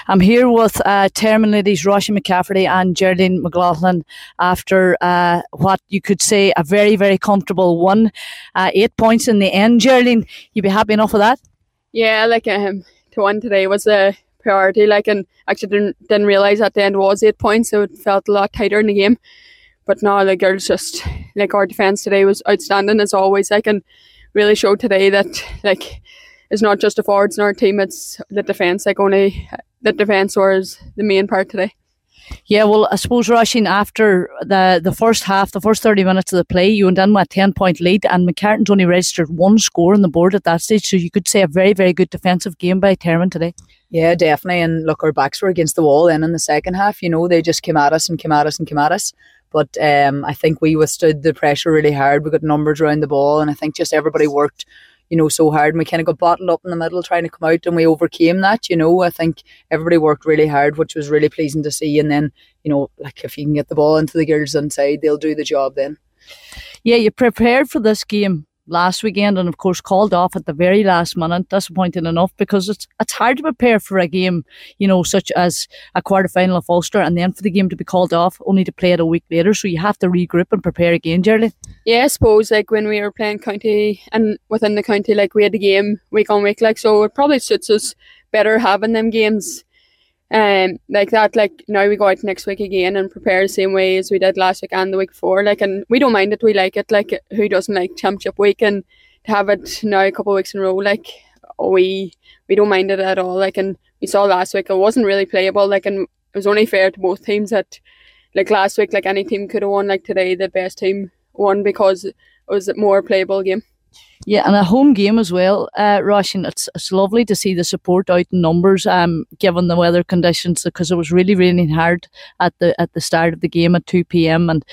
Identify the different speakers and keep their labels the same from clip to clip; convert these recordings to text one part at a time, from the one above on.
Speaker 1: I'm here with Termon ladies Roisin McCafferty and Geraldine McLaughlin after what you could say a very, very comfortable 8 points in the end. Geraldine, you be happy enough with that?
Speaker 2: Yeah, to win today was a priority. And actually didn't realise at the end was 8 points, so it felt a lot tighter in the game. But no, the girls just our defence today was outstanding as always. And really showed today that it's not just the forwards in our team; it's the defence. Only the defence was the main part today.
Speaker 1: Yeah, well, I suppose, Roisin, after the first half, the first 30 minutes of the play, you went in with a 10-point lead, and McCartan's only registered one score on the board at that stage, so you could say a very, very good defensive game by Termon today.
Speaker 3: Yeah, definitely, and look, our backs were against the wall then in the second half. They just came at us. But I think we withstood the pressure really hard. We got numbers around the ball, and I think just everybody worked so hard, and we kind of got bottled up in the middle trying to come out, and we overcame that. I think everybody worked really hard, which was really pleasing to see. And then if you can get the ball into the girls inside, they'll do the job then.
Speaker 1: Yeah, you prepared for this game last weekend and of course called off at the very last minute. Disappointing enough, because it's hard to prepare for a game such as a quarter-final of Ulster, and then for the game to be called off only to play it a week later, so you have to regroup and prepare again. Geraldine?
Speaker 2: Yeah, I suppose when we were playing county and within the county, we had the game week on week, so it probably suits us better having them games like that. Now we go out next week again and prepare the same way as we did last week and the week before, and we don't mind it. We like it. Who doesn't like championship week? And to have it now a couple of weeks in a row, we don't mind it at all. And we saw last week it wasn't really playable, and it was only fair to both teams that last week any team could have won. Today the best team won because it was a more playable game.
Speaker 1: Yeah, and a home game as well, Roisin. It's lovely to see the support out in numbers, given the weather conditions, because it was really, really hard at the start of the game at 2 p.m. And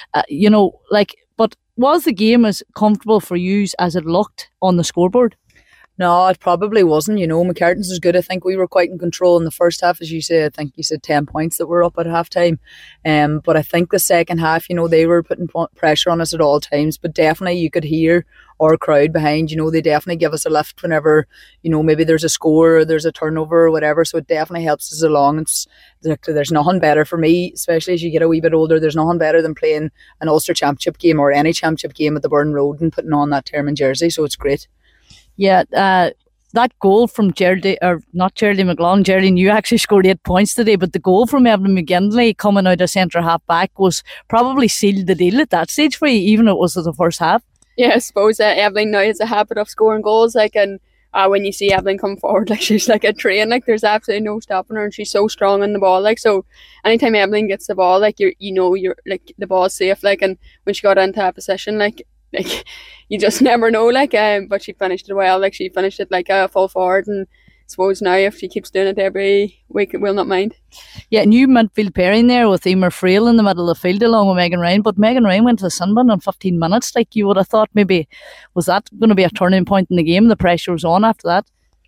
Speaker 1: but was the game as comfortable for you as it looked on the scoreboard?
Speaker 3: No, it probably wasn't. McCartan's was good. I think we were quite in control in the first half, as you say. I think you said 10 points that were up at half time. But I think the second half, they were putting pressure on us at all times. But definitely you could hear our crowd behind. They definitely give us a lift whenever, maybe there's a score or there's a turnover or whatever. So it definitely helps us along. There's nothing better for me, especially as you get a wee bit older. There's nothing better than playing an Ulster Championship game or any championship game at the Burn Road and putting on that Termon jersey. So it's great.
Speaker 1: Yeah, that goal from Geraldine McLaughlin, Geraldine, you actually scored 8 points today, but the goal from Evelyn McGinley coming out of centre half back was probably sealed the deal at that stage for you, even if it was the first half.
Speaker 2: Yeah, I suppose Evelyn now has a habit of scoring goals, and when you see Evelyn come forward, she's like a train, there's absolutely no stopping her, and she's so strong on the ball, so anytime Evelyn gets the ball, you're the ball's safe, and when she got into that position, you just never know, but she finished it well. She finished it a full forward, and I suppose now if she keeps doing it every week, we'll not mind.
Speaker 1: Yeah, new midfield pairing there with Emer Frail in the middle of the field along with Megan Ryan, but Megan Ryan went to the sunburn in 15 minutes. You would have thought maybe, was that going to be a turning point in the game? The pressure was on after that.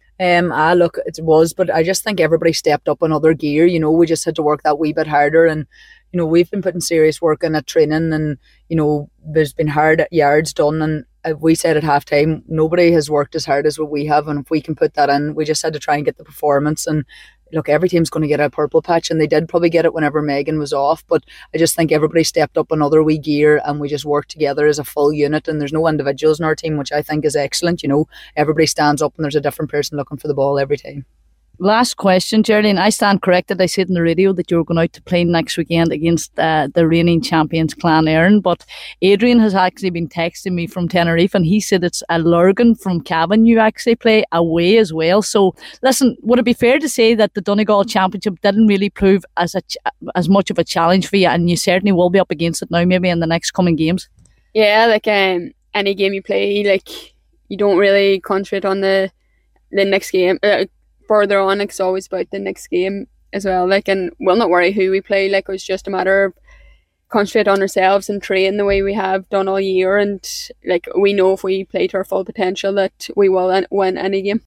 Speaker 3: Look, it was, but I just think everybody stepped up another gear. We just had to work that wee bit harder, and we've been putting serious work in at training, and there's been hard yards done, and we said at half time nobody has worked as hard as what we have, and if we can put that in, we just had to try and get the performance. And look, every team's going to get a purple patch, and they did probably get it whenever Megan was off, but I just think everybody stepped up another wee gear, and we just worked together as a full unit, and there's no individuals in our team, which I think is excellent. Everybody stands up and there's a different person looking for the ball every time.
Speaker 1: Last question, Geraldine. I stand corrected. I said in the radio that you were going out to play next weekend against the reigning champions Clonairon, but Adrian has actually been texting me from Tenerife, and he said it's a Lurgan from Cavan you actually play away as well. So listen, would it be fair to say that the Donegal Championship didn't really prove as much of a challenge for you, and you certainly will be up against it now maybe in the next coming games?
Speaker 2: Yeah, any game you play, you don't really concentrate on the next game. Further on, it's always about the next game as well, and we'll not worry who we play. It was just a matter of concentrate on ourselves and train the way we have done all year, and we know if we play to our full potential that we will win any game.